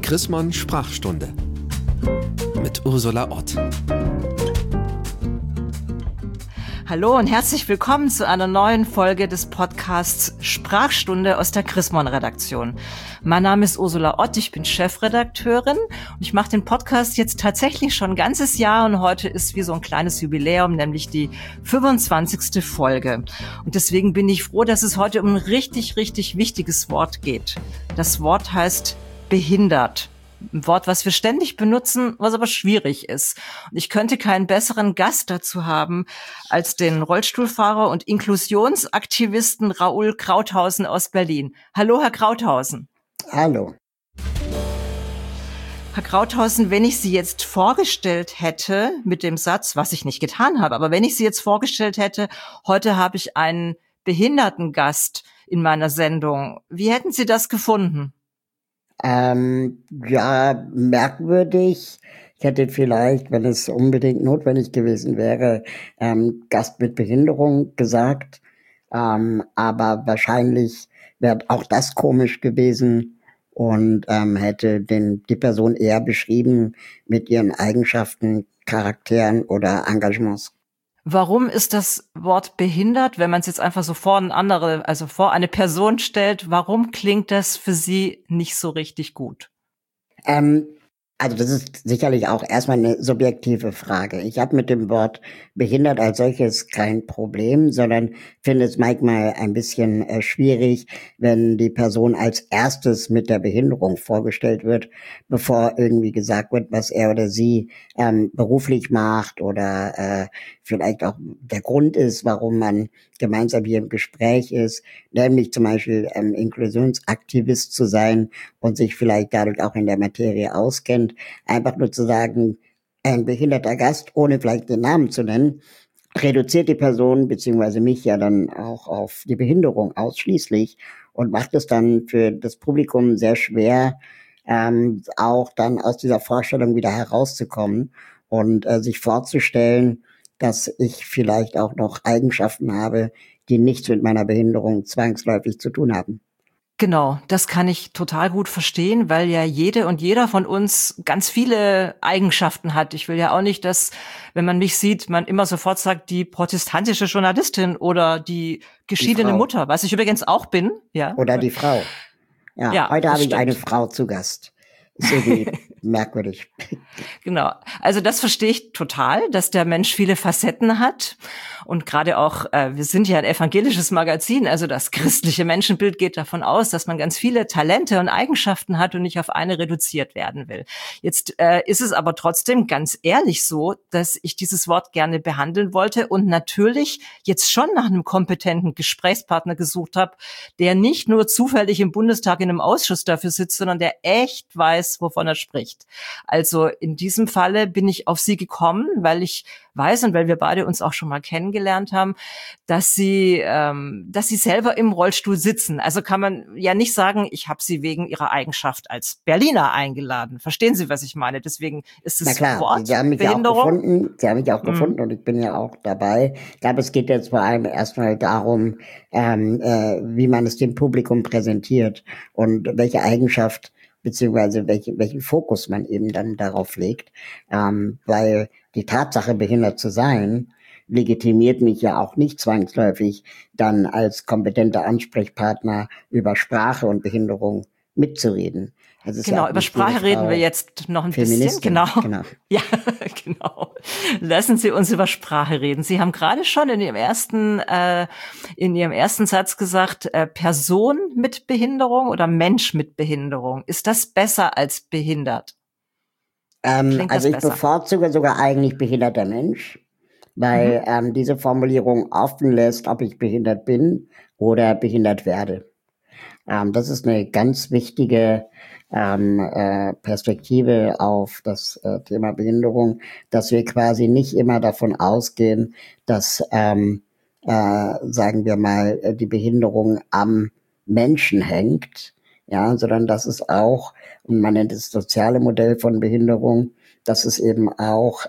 Chrismon Sprachstunde mit Ursula Ott. Hallo und herzlich willkommen zu einer neuen Folge des Podcasts Sprachstunde aus der Chrismon-Redaktion. Mein Name ist Ursula Ott, ich bin Chefredakteurin und ich mache den Podcast jetzt tatsächlich schon ein ganzes Jahr und heute ist wie so ein kleines Jubiläum, nämlich die 25. Folge. Und deswegen bin ich froh, dass es heute um ein richtig, richtig wichtiges Wort geht. Das Wort heißt behindert. Ein Wort, was wir ständig benutzen, was aber schwierig ist. Und ich könnte keinen besseren Gast dazu haben als den Rollstuhlfahrer und Inklusionsaktivisten Raoul Krauthausen aus Berlin. Hallo, Herr Krauthausen. Hallo. Herr Krauthausen, wenn ich Sie jetzt vorgestellt hätte mit dem Satz, was ich nicht getan habe, aber wenn ich Sie jetzt vorgestellt hätte, heute habe ich einen Behindertengast in meiner Sendung, wie hätten Sie das gefunden? Ja, merkwürdig. Ich hätte vielleicht, wenn es unbedingt notwendig gewesen wäre, Gast mit Behinderung gesagt. Aber wahrscheinlich wäre auch das komisch gewesen und hätte die Person eher beschrieben mit ihren Eigenschaften, Charakteren oder Engagements. Warum ist das Wort behindert, wenn man es jetzt einfach so vor eine Person stellt, warum klingt das für Sie nicht so richtig gut? Also das ist sicherlich auch erstmal eine subjektive Frage. Ich habe mit dem Wort behindert als solches kein Problem, sondern finde es manchmal ein bisschen schwierig, wenn die Person als erstes mit der Behinderung vorgestellt wird, bevor irgendwie gesagt wird, was er oder sie beruflich macht oder vielleicht auch der Grund ist, warum man gemeinsam hier im Gespräch ist, nämlich zum Beispiel Inklusionsaktivist zu sein und sich vielleicht dadurch auch in der Materie auskennt. Einfach nur zu sagen, ein behinderter Gast, ohne vielleicht den Namen zu nennen, reduziert die Person beziehungsweise mich ja dann auch auf die Behinderung ausschließlich und macht es dann für das Publikum sehr schwer, auch dann aus dieser Vorstellung wieder herauszukommen und sich vorzustellen, dass ich vielleicht auch noch Eigenschaften habe, die nichts mit meiner Behinderung zwangsläufig zu tun haben. Genau, das kann ich total gut verstehen, weil ja jede und jeder von uns ganz viele Eigenschaften hat. Ich will ja auch nicht, dass, wenn man mich sieht, man immer sofort sagt, die protestantische Journalistin oder die geschiedene Mutter, was ich übrigens auch bin. Ja. Oder die Frau. Ja, heute habe ich eine Frau zu Gast. Ist irgendwie merkwürdig. Genau. Also das verstehe ich total, dass der Mensch viele Facetten hat. Und gerade auch, wir sind ja ein evangelisches Magazin, also das christliche Menschenbild geht davon aus, dass man ganz viele Talente und Eigenschaften hat und nicht auf eine reduziert werden will. Jetzt ist es aber trotzdem ganz ehrlich so, dass ich dieses Wort gerne behandeln wollte und natürlich jetzt schon nach einem kompetenten Gesprächspartner gesucht habe, der nicht nur zufällig im Bundestag in einem Ausschuss dafür sitzt, sondern der echt weiß, wovon er spricht. Also in diesem Falle bin ich auf Sie gekommen, weil ich weiß und weil wir beide uns auch schon mal kennengelernt haben, dass Sie selber im Rollstuhl sitzen. Also kann man ja nicht sagen, ich habe Sie wegen Ihrer Eigenschaft als Berliner eingeladen. Verstehen Sie, was ich meine? Deswegen ist es Wort Sie haben mich Behinderung. Sie haben mich auch gefunden und ich bin ja auch dabei. Ich glaube, es geht jetzt vor allem erstmal darum, wie man es dem Publikum präsentiert und welche Eigenschaft beziehungsweise welchen Fokus man eben dann darauf legt, weil die Tatsache, behindert zu sein, legitimiert mich ja auch nicht zwangsläufig, dann als kompetenter Ansprechpartner über Sprache und Behinderung mitzureden. Genau, über Sprache reden wir jetzt noch ein bisschen. Genau. Ja, genau. Lassen Sie uns über Sprache reden. Sie haben gerade schon in Ihrem ersten Satz gesagt, Person mit Behinderung oder Mensch mit Behinderung. Ist das besser als behindert? Also ich bevorzuge sogar eigentlich behinderter Mensch, weil diese Formulierung offen lässt, ob ich behindert bin oder behindert werde. Das ist eine ganz wichtige Perspektive auf das Thema Behinderung, dass wir quasi nicht immer davon ausgehen, dass, sagen wir mal, die Behinderung am Menschen hängt, ja, sondern dass es auch, und man nennt es soziale Modell von Behinderung, dass es eben auch,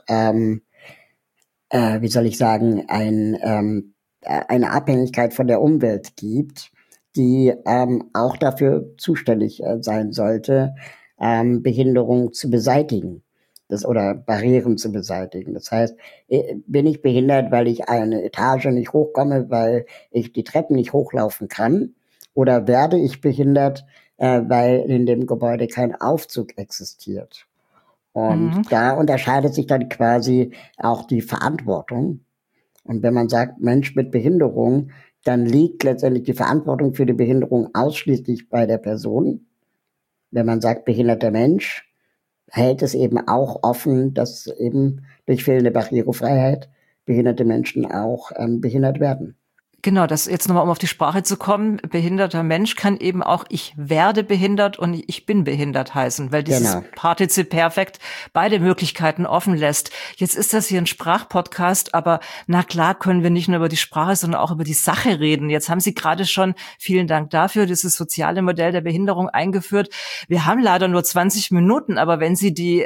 wie soll ich sagen, eine Abhängigkeit von der Umwelt gibt, die auch dafür zuständig sein sollte, Behinderung zu beseitigen. Oder Barrieren zu beseitigen. Das heißt, bin ich behindert, weil ich eine Etage nicht hochkomme, weil ich die Treppen nicht hochlaufen kann? Oder werde ich behindert, weil in dem Gebäude kein Aufzug existiert? Und da unterscheidet sich dann quasi auch die Verantwortung. Und wenn man sagt, Mensch mit Behinderung, dann liegt letztendlich die Verantwortung für die Behinderung ausschließlich bei der Person. Wenn man sagt, behinderter Mensch, hält es eben auch offen, dass eben durch fehlende Barrierefreiheit behinderte Menschen auch behindert werden. Genau, das jetzt nochmal, um auf die Sprache zu kommen. Behinderter Mensch kann eben auch ich werde behindert und ich bin behindert heißen, weil dieses Partizip Perfekt beide Möglichkeiten offen lässt. Jetzt ist das hier ein Sprachpodcast, aber na klar können wir nicht nur über die Sprache, sondern auch über die Sache reden. Jetzt haben Sie gerade schon, vielen Dank dafür, dieses soziale Modell der Behinderung eingeführt. Wir haben leider nur 20 Minuten, aber wenn Sie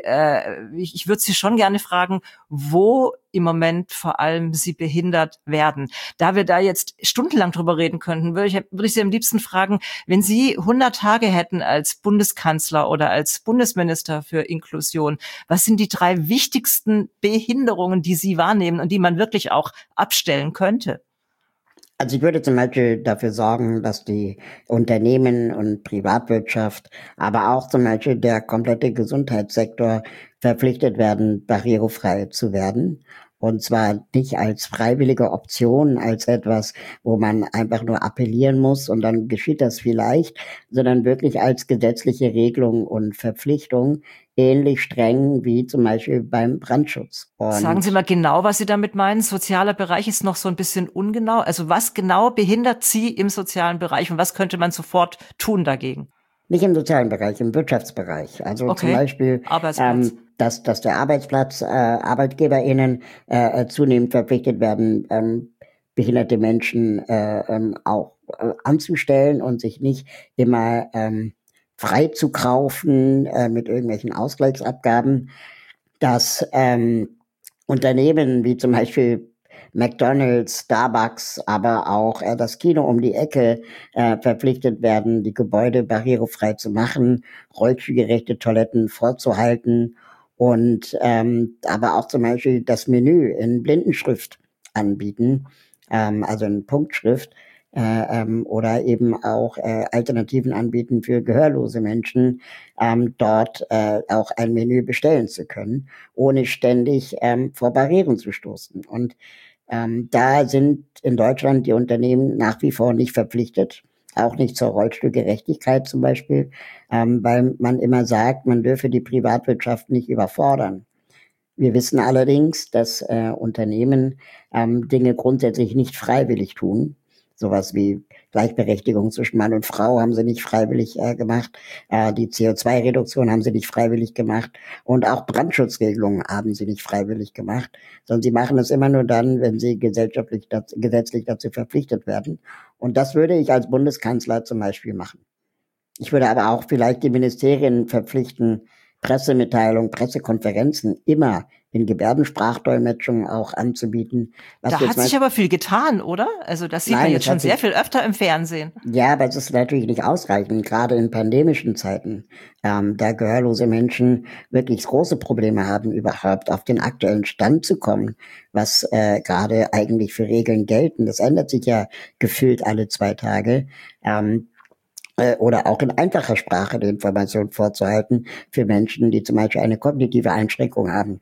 ich würde Sie schon gerne fragen, wo im Moment vor allem sie behindert werden. Da wir da jetzt stundenlang drüber reden könnten, würde ich Sie am liebsten fragen, wenn Sie 100 Tage hätten als Bundeskanzler oder als Bundesminister für Inklusion, was sind die 3 wichtigsten Behinderungen, die Sie wahrnehmen und die man wirklich auch abstellen könnte? Also ich würde zum Beispiel dafür sorgen, dass die Unternehmen und Privatwirtschaft, aber auch zum Beispiel der komplette Gesundheitssektor verpflichtet werden, barrierefrei zu werden. Und zwar nicht als freiwillige Option, als etwas, wo man einfach nur appellieren muss und dann geschieht das vielleicht, sondern wirklich als gesetzliche Regelung und Verpflichtung, ähnlich streng wie zum Beispiel beim Brandschutz. Sagen Sie mal genau, was Sie damit meinen. Sozialer Bereich ist noch so ein bisschen ungenau. Also was genau behindert Sie im sozialen Bereich und was könnte man sofort tun dagegen? Nicht im sozialen Bereich, im Wirtschaftsbereich. Also zum Beispiel, dass der ArbeitgeberInnen zunehmend verpflichtet werden, behinderte Menschen auch anzustellen und sich nicht immer frei zu kaufen mit irgendwelchen Ausgleichsabgaben. Dass Unternehmen wie zum Beispiel McDonald's, Starbucks, aber auch das Kino um die Ecke verpflichtet werden, die Gebäude barrierefrei zu machen, rollstuhlgerechte Toiletten vorzuhalten und aber auch zum Beispiel das Menü in Blindenschrift anbieten, also in Punktschrift. Oder eben auch Alternativen anbieten für gehörlose Menschen, dort auch ein Menü bestellen zu können, ohne ständig vor Barrieren zu stoßen. Und da sind in Deutschland die Unternehmen nach wie vor nicht verpflichtet, auch nicht zur Rollstuhlgerechtigkeit zum Beispiel, weil man immer sagt, man dürfe die Privatwirtschaft nicht überfordern. Wir wissen allerdings, dass Unternehmen Dinge grundsätzlich nicht freiwillig tun. Sowas wie Gleichberechtigung zwischen Mann und Frau haben sie nicht freiwillig gemacht. Die CO2-Reduktion haben sie nicht freiwillig gemacht. Und auch Brandschutzregelungen haben sie nicht freiwillig gemacht. Sondern sie machen es immer nur dann, wenn sie gesetzlich dazu verpflichtet werden. Und das würde ich als Bundeskanzler zum Beispiel machen. Ich würde aber auch vielleicht die Ministerien verpflichten, Pressemitteilungen, Pressekonferenzen immer in Gebärdensprachdolmetschung auch anzubieten. Da hat sich aber viel getan, oder? Also das sieht man jetzt schon sehr viel öfter im Fernsehen. Ja, aber es ist natürlich nicht ausreichend, gerade in pandemischen Zeiten, da gehörlose Menschen wirklich große Probleme haben, überhaupt auf den aktuellen Stand zu kommen, was gerade eigentlich für Regeln gelten. Das ändert sich ja gefühlt alle 2 Tage. Oder auch in einfacher Sprache die Information vorzuhalten für Menschen, die zum Beispiel eine kognitive Einschränkung haben.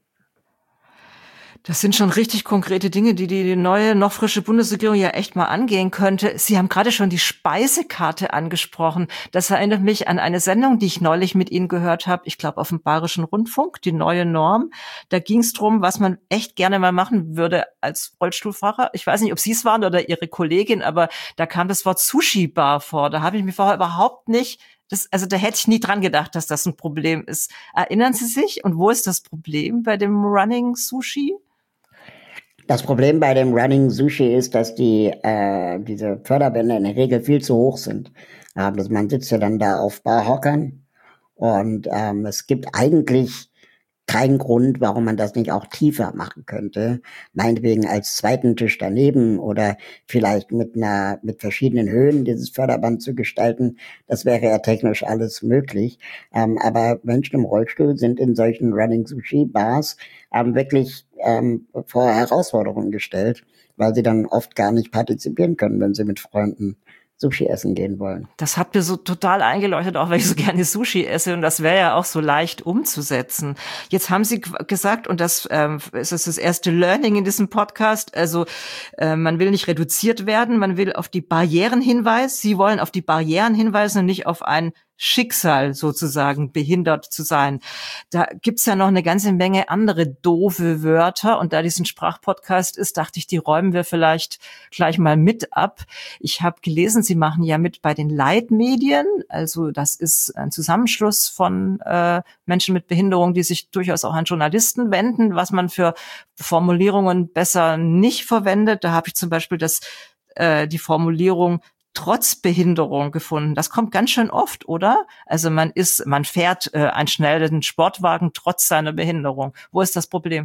Das sind schon richtig konkrete Dinge, die neue, noch frische Bundesregierung ja echt mal angehen könnte. Sie haben gerade schon die Speisekarte angesprochen. Das erinnert mich an eine Sendung, die ich neulich mit Ihnen gehört habe. Ich glaube, auf dem Bayerischen Rundfunk, die neue Norm. Da ging es drum, was man echt gerne mal machen würde als Rollstuhlfahrer. Ich weiß nicht, ob Sie es waren oder Ihre Kollegin, aber da kam das Wort Sushi-Bar vor. Da habe ich mir vorher überhaupt nicht also da hätte ich nie dran gedacht, dass das ein Problem ist. Erinnern Sie sich? Und wo ist das Problem bei dem Running Sushi? Das Problem bei dem Running Sushi ist, dass diese Förderbänder in der Regel viel zu hoch sind. Man sitzt ja dann da auf Barhockern und es gibt eigentlich kein Grund, warum man das nicht auch tiefer machen könnte. Meinetwegen als zweiten Tisch daneben oder vielleicht mit verschiedenen Höhen dieses Förderband zu gestalten. Das wäre ja technisch alles möglich. Aber Menschen im Rollstuhl sind in solchen Running Sushi Bars wirklich vor Herausforderungen gestellt, weil sie dann oft gar nicht partizipieren können, wenn sie mit Freunden Sushi essen gehen wollen. Das habt ihr so total eingeleuchtet, auch weil ich so gerne Sushi esse, und das wäre ja auch so leicht umzusetzen. Jetzt haben Sie gesagt, und das ist das erste Learning in diesem Podcast, also man will nicht reduziert werden, man will auf die Barrieren hinweisen. Sie wollen auf die Barrieren hinweisen und nicht auf ein Schicksal sozusagen, behindert zu sein. Da gibt's ja noch eine ganze Menge andere doofe Wörter, und da diesen Sprachpodcast ist, dachte ich, die räumen wir vielleicht gleich mal mit ab. Ich habe gelesen, Sie machen ja mit bei den Leitmedien, also das ist ein Zusammenschluss von Menschen mit Behinderung, die sich durchaus auch an Journalisten wenden, was man für Formulierungen besser nicht verwendet. Da habe ich zum Beispiel die Formulierung trotz Behinderung gefunden. Das kommt ganz schön oft, oder? Also man fährt einen schnellen Sportwagen trotz seiner Behinderung. Wo ist das Problem?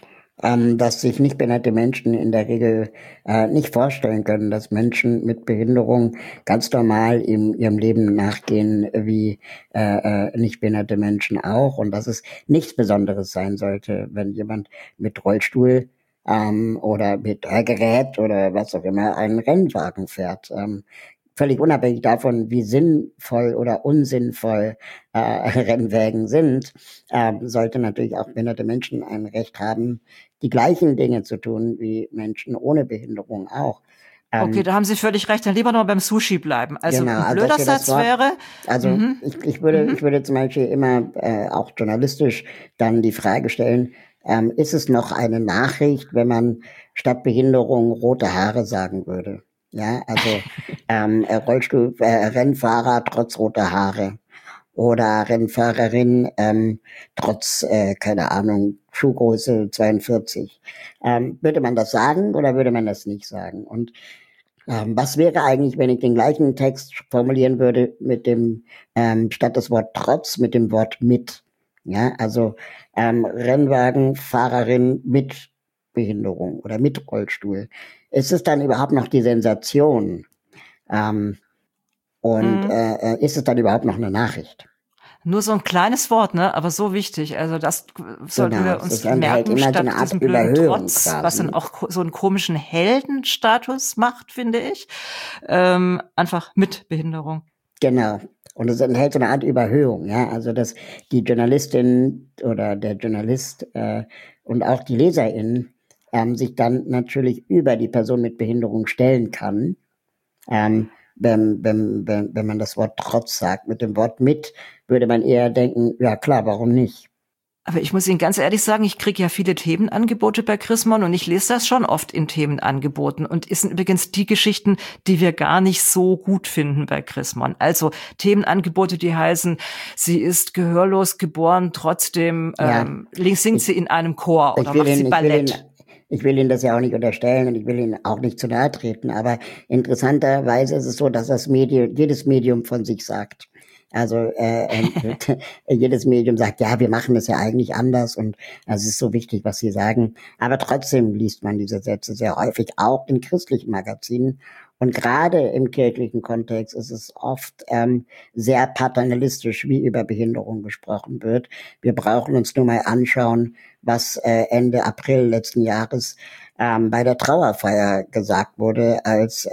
Dass sich nicht behinderte Menschen in der Regel nicht vorstellen können, dass Menschen mit Behinderung ganz normal in ihrem Leben nachgehen wie nicht behinderte Menschen auch, und dass es nichts Besonderes sein sollte, wenn jemand mit Rollstuhl oder mit Hörgerät oder was auch immer einen Rennwagen fährt. Völlig unabhängig davon, wie sinnvoll oder unsinnvoll Rennwägen sind, sollte natürlich auch behinderte Menschen ein Recht haben, die gleichen Dinge zu tun wie Menschen ohne Behinderung auch. Okay, da haben Sie völlig recht. Dann lieber noch beim Sushi bleiben. Also genau, ein blöder Satz wäre. Also ich würde zum Beispiel immer auch journalistisch dann die Frage stellen, ist es noch eine Nachricht, wenn man statt Behinderung rote Haare sagen würde? Ja, also Rennfahrer trotz roter Haare oder Rennfahrerin trotz, keine Ahnung, Schuhgröße 42. Würde man das sagen oder würde man das nicht sagen? Und was wäre eigentlich, wenn ich den gleichen Text formulieren würde mit dem, statt das Wort trotz, mit dem Wort mit? Ja, also Rennwagenfahrerin mit Behinderung oder mit Rollstuhl. Ist es dann überhaupt noch die Sensation? Ist es dann überhaupt noch eine Nachricht? Nur so ein kleines Wort, ne? Aber so wichtig. Also das sollten wir uns merken, halt statt so diesem blöden Trotz, quasi, was dann auch so einen komischen Heldenstatus macht, finde ich. Einfach mit Behinderung. Genau. Und es enthält so eine Art Überhöhung, ja. Also dass die Journalistin oder der Journalist und auch die LeserInnen sich dann natürlich über die Person mit Behinderung stellen kann, wenn man das Wort trotz sagt. Mit dem Wort mit würde man eher denken, ja klar, warum nicht? Aber ich muss Ihnen ganz ehrlich sagen, ich kriege ja viele Themenangebote bei Chrismon und ich lese das schon oft in Themenangeboten. Und es sind übrigens die Geschichten, die wir gar nicht so gut finden bei Chrismon. Also Themenangebote, die heißen, sie ist gehörlos geboren, trotzdem singt sie in einem Chor oder macht sie Ballett. Ich will Ihnen das ja auch nicht unterstellen und ich will Ihnen auch nicht zu nahe treten, aber interessanterweise ist es so, dass jedes Medium von sich sagt. Also jedes Medium sagt, ja, wir machen das ja eigentlich anders und es ist so wichtig, was sie sagen. Aber trotzdem liest man diese Sätze sehr häufig, auch in christlichen Magazinen. Und gerade im kirchlichen Kontext ist es oft sehr paternalistisch, wie über Behinderung gesprochen wird. Wir brauchen uns nur mal anschauen, was Ende April letzten Jahres bei der Trauerfeier gesagt wurde, als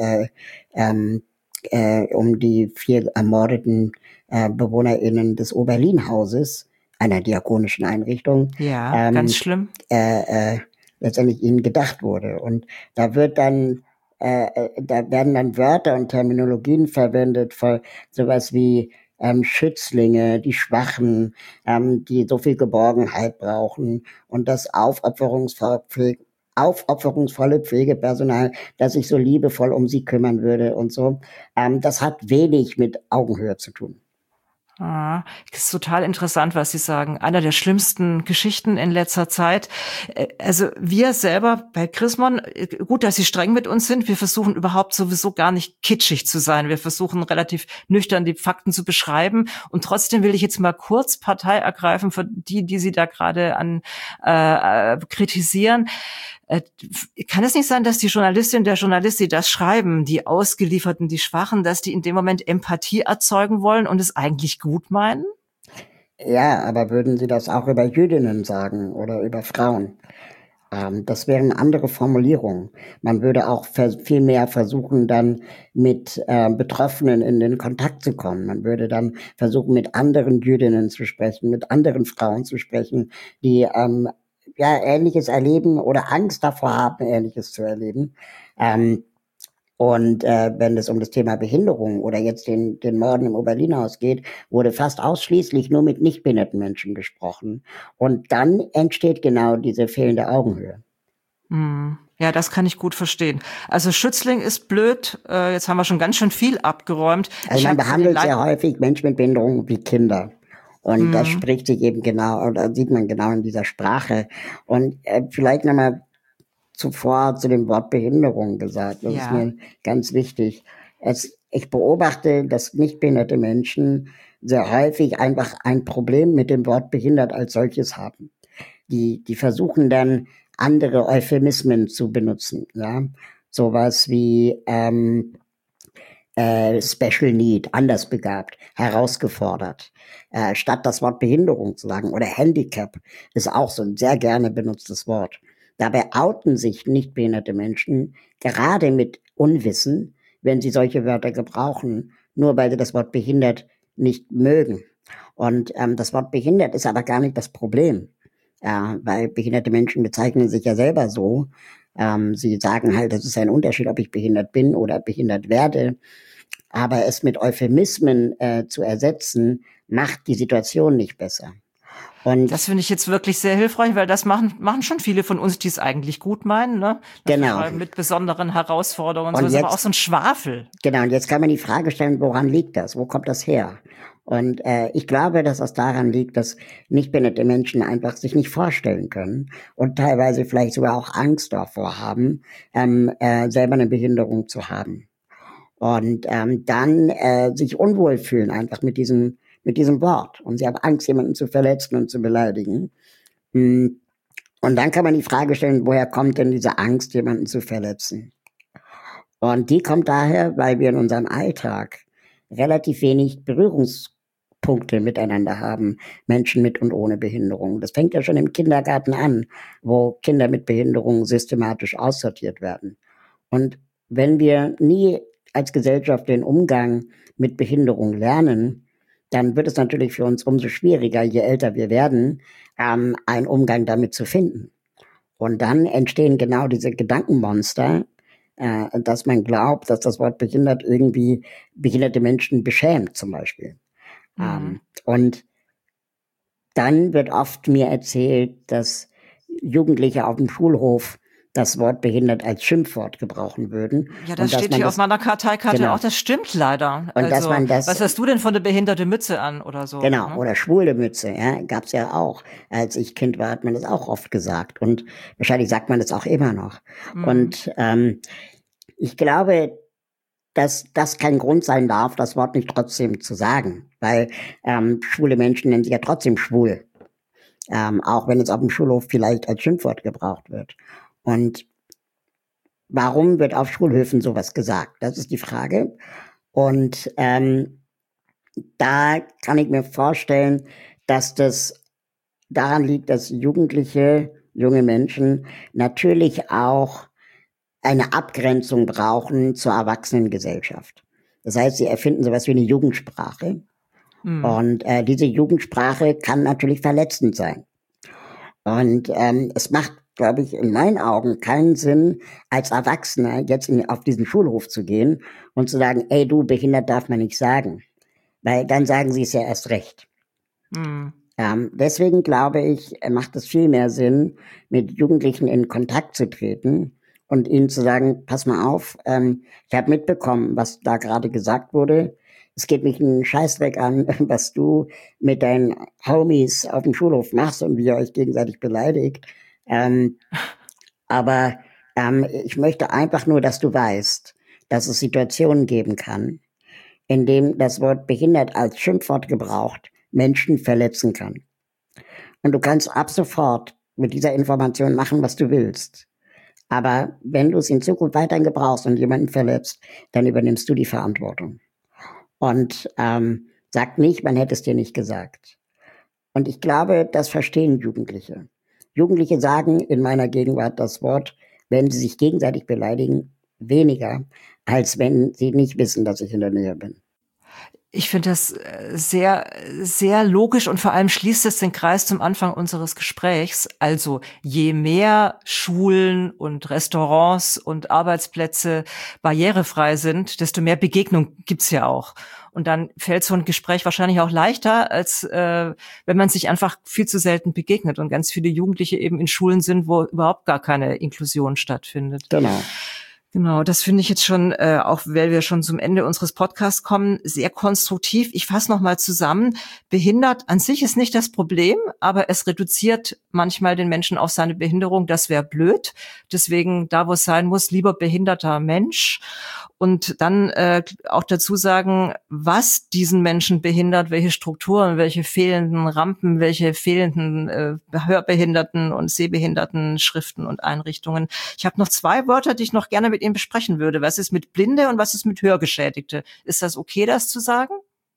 um die 4 ermordeten BewohnerInnen des Oberlin-Hauses, einer diakonischen Einrichtung, ganz schlimm, letztendlich ihnen gedacht wurde. Und da werden dann Wörter und Terminologien verwendet für sowas wie Schützlinge, die Schwachen, die so viel Geborgenheit brauchen und das aufopferungsvolle Pflegepersonal, das sich so liebevoll um sie kümmern würde und so. Das hat wenig mit Augenhöhe zu tun. Ah, das ist total interessant, was Sie sagen. Einer der schlimmsten Geschichten in letzter Zeit. Also wir selber bei Chrismon, gut, dass Sie streng mit uns sind. Wir versuchen überhaupt sowieso gar nicht kitschig zu sein. Wir versuchen relativ nüchtern die Fakten zu beschreiben. Und trotzdem will ich jetzt mal kurz Partei ergreifen für die Sie da gerade kritisieren. Kann es nicht sein, dass die Journalistin, der Journalist, die das schreiben, die Ausgelieferten, die Schwachen, dass die in dem Moment Empathie erzeugen wollen und es eigentlich gut meinen? Ja, aber würden Sie das auch über Jüdinnen sagen oder über Frauen? Das wären andere Formulierungen. Man würde auch viel mehr versuchen, dann mit Betroffenen in den Kontakt zu kommen. Man würde dann versuchen, mit anderen Jüdinnen zu sprechen, mit anderen Frauen zu sprechen, die ja Ähnliches erleben oder Angst davor haben, Ähnliches zu erleben. Und wenn es um das Thema Behinderung oder jetzt den Morden im Oberlinhaus geht, wurde fast ausschließlich nur mit nicht behinderten Menschen gesprochen. Und dann entsteht genau diese fehlende Augenhöhe. Ja, das kann ich gut verstehen. Also Schützling ist blöd. Jetzt haben wir schon ganz schön viel abgeräumt. Also man behandelt sehr häufig Menschen mit Behinderung wie Kinder. Und das spricht sich eben genau, oder sieht man genau in dieser Sprache. Und vielleicht nochmal zuvor zu dem Wort Behinderung gesagt. Das ist mir ganz wichtig. Ich beobachte, dass nichtbehinderte Menschen sehr häufig einfach ein Problem mit dem Wort behindert als solches haben. Die versuchen dann andere Euphemismen zu benutzen, ja. Sowas wie Special Need, andersbegabt, herausgefordert. Statt das Wort Behinderung zu sagen oder Handicap ist auch so ein sehr gerne benutztes Wort. Dabei outen sich nichtbehinderte Menschen gerade mit Unwissen, wenn sie solche Wörter gebrauchen, nur weil sie das Wort behindert nicht mögen. Und das Wort behindert ist aber gar nicht das Problem, weil behinderte Menschen bezeichnen sich ja selber so. Sie sagen halt, das ist ein Unterschied, ob ich behindert bin oder behindert werde. Aber es mit Euphemismen zu ersetzen, macht die Situation nicht besser. Und das finde ich jetzt wirklich sehr hilfreich, weil das machen schon viele von uns, die es eigentlich gut meinen, ne? Genau. Mit besonderen Herausforderungen. So ist aber auch so ein Schwafel. Genau, und jetzt kann man die Frage stellen, woran liegt das? Wo kommt das her? Und ich glaube, dass das daran liegt, dass nichtbehinderte Menschen einfach sich nicht vorstellen können und teilweise vielleicht sogar auch Angst davor haben, selber eine Behinderung zu haben. Und dann sich unwohl fühlen einfach mit diesem Wort. Und sie haben Angst, jemanden zu verletzen und zu beleidigen. Und dann kann man die Frage stellen, woher kommt denn diese Angst, jemanden zu verletzen? Und die kommt daher, weil wir in unserem Alltag relativ wenig Berührungspunkte miteinander haben, Menschen mit und ohne Behinderung. Das fängt ja schon im Kindergarten an, wo Kinder mit Behinderung systematisch aussortiert werden. Und wenn wir nie als Gesellschaft den Umgang mit Behinderung lernen, dann wird es natürlich für uns umso schwieriger, je älter wir werden, einen Umgang damit zu finden. Und dann entstehen genau diese Gedankenmonster, dass man glaubt, dass das Wort behindert irgendwie behinderte Menschen beschämt zum Beispiel. Und dann wird oft mir erzählt, dass Jugendliche auf dem Schulhof das Wort behindert als Schimpfwort gebrauchen würden. Ja, das steht hier auf meiner Karteikarte genau. auch, das stimmt leider. Und also, dass man das, was hast du denn von der behinderte Mütze an oder so? Genau, ne? Oder schwule Mütze, ja, gab's ja auch. Als ich Kind war, hat man das auch oft gesagt. Und wahrscheinlich sagt man das auch immer noch. Und ich glaube, dass das kein Grund sein darf, das Wort nicht trotzdem zu sagen. Weil schwule Menschen nennen sich ja trotzdem schwul. Auch wenn es auf dem Schulhof vielleicht als Schimpfwort gebraucht wird. Und warum wird auf Schulhöfen sowas gesagt? Das ist die Frage. Und da kann ich mir vorstellen, dass das daran liegt, dass junge Menschen natürlich auch eine Abgrenzung brauchen zur Erwachsenengesellschaft. Das heißt, sie erfinden sowas wie eine Jugendsprache. Und diese Jugendsprache kann natürlich verletzend sein. Und es macht, glaube ich, in meinen Augen keinen Sinn, als Erwachsener jetzt auf diesen Schulhof zu gehen und zu sagen, ey, du, behindert darf man nicht sagen. Weil dann sagen sie es ja erst recht. Deswegen glaube ich, macht es viel mehr Sinn, mit Jugendlichen in Kontakt zu treten und ihnen zu sagen, pass mal auf, ich habe mitbekommen, was da gerade gesagt wurde. es geht mich einen Scheißdreck an, was du mit deinen Homies auf dem Schulhof machst und wie ihr euch gegenseitig beleidigt. Aber ich möchte einfach nur, dass du weißt, dass es Situationen geben kann, in denen das Wort behindert als Schimpfwort gebraucht Menschen verletzen kann. Und du kannst ab sofort mit dieser Information machen, was du willst. Aber wenn du es in Zukunft weiterhin gebrauchst und jemanden verletzt, dann übernimmst du die Verantwortung. Und sag nicht, man hätte es dir nicht gesagt. Und ich glaube, das verstehen Jugendliche. Jugendliche sagen in meiner Gegenwart das Wort, wenn sie sich gegenseitig beleidigen, weniger, als wenn sie nicht wissen, dass ich in der Nähe bin. Ich finde das sehr, sehr logisch und vor allem schließt es den Kreis zum Anfang unseres Gesprächs. Also je mehr Schulen und Restaurants und Arbeitsplätze barrierefrei sind, desto mehr Begegnung gibt's ja auch. Und dann fällt so ein Gespräch wahrscheinlich auch leichter, als wenn man sich einfach viel zu selten begegnet und ganz viele Jugendliche eben in Schulen sind, wo überhaupt gar keine Inklusion stattfindet. Genau, das finde ich jetzt schon, auch weil wir schon zum Ende unseres Podcasts kommen, sehr konstruktiv. Ich fasse nochmal zusammen. Behindert an sich ist nicht das Problem, aber es reduziert manchmal den Menschen auf seine Behinderung. Das wäre blöd. Deswegen, da wo es sein muss, lieber behinderter Mensch. Und dann auch dazu sagen, was diesen Menschen behindert, welche Strukturen, welche fehlenden Rampen, welche fehlenden Hörbehinderten und Sehbehinderten Schriften und Einrichtungen. Ich habe noch 2 Wörter, die ich noch gerne mit Ihnen besprechen würde. Was ist mit Blinde und was ist mit Hörgeschädigte? Ist das okay, das zu sagen?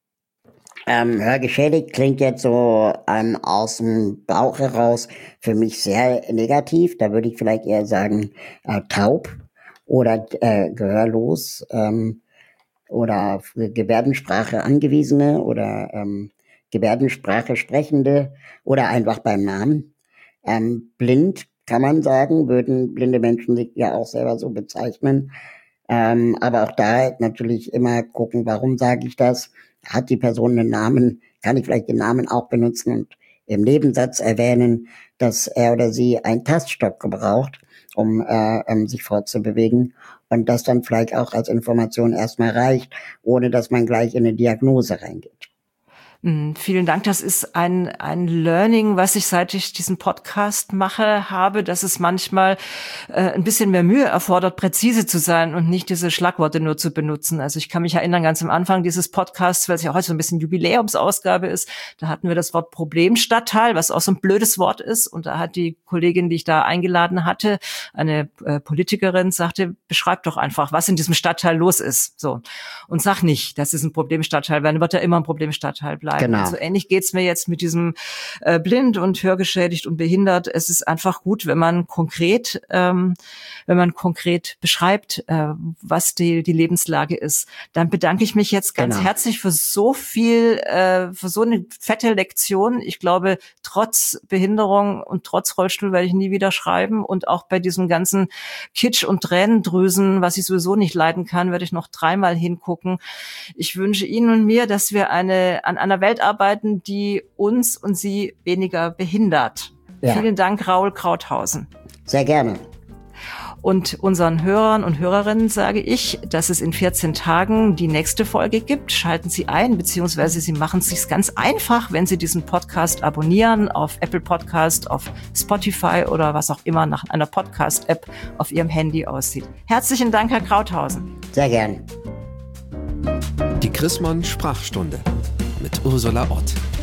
Hörgeschädigt klingt jetzt so aus dem Bauch heraus für mich sehr negativ. Da würde ich vielleicht eher sagen taub oder gehörlos oder auf Gebärdensprache Angewiesene oder Gebärdensprache Sprechende oder einfach beim Namen. Blind kann man sagen, würden blinde Menschen sich ja auch selber so bezeichnen. Aber auch da natürlich immer gucken, warum sage ich das? Hat die Person einen Namen? Kann ich vielleicht den Namen auch benutzen und im Nebensatz erwähnen, dass er oder sie einen Taststock gebraucht, um sich fortzubewegen und das dann vielleicht auch als Information erstmal reicht, ohne dass man gleich in eine Diagnose reingeht. Vielen Dank. Das ist ein Learning, was ich, seit ich diesen Podcast mache, habe, dass es manchmal ein bisschen mehr Mühe erfordert, präzise zu sein und nicht diese Schlagworte nur zu benutzen. Also ich kann mich erinnern, ganz am Anfang dieses Podcasts, weil es ja heute so ein bisschen Jubiläumsausgabe ist, da hatten wir das Wort Problemstadtteil, was auch so ein blödes Wort ist. Und da hat die Kollegin, die ich da eingeladen hatte, eine Politikerin, sagte, beschreib doch einfach, was in diesem Stadtteil los ist. So. Und sag nicht, das ist ein Problemstadtteil, weil dann wird ja immer ein Problemstadtteil bleiben. Genau. So ähnlich geht's mir jetzt mit diesem blind und hörgeschädigt und behindert. Es ist einfach gut, wenn man konkret beschreibt, was die Lebenslage ist. Dann bedanke ich mich jetzt ganz herzlich für so viel, für so eine fette Lektion. Ich glaube, trotz Behinderung und trotz Rollstuhl werde ich nie wieder schreiben. Und auch bei diesem ganzen Kitsch und Tränendrüsen, was ich sowieso nicht leiden kann, werde ich noch 3-mal hingucken. Ich wünsche Ihnen und mir, dass wir an einer Welt arbeiten, die uns und Sie weniger behindert. Ja. Vielen Dank, Raoul Krauthausen. Sehr gerne. Und unseren Hörern und Hörerinnen sage ich, dass es in 14 Tagen die nächste Folge gibt. Schalten Sie ein, beziehungsweise Sie machen es sich ganz einfach, wenn Sie diesen Podcast abonnieren auf Apple Podcast, auf Spotify oder was auch immer nach einer Podcast-App auf Ihrem Handy aussieht. Herzlichen Dank, Herr Krauthausen. Sehr gern. Die Chrismon Sprachstunde mit Ursula Ott.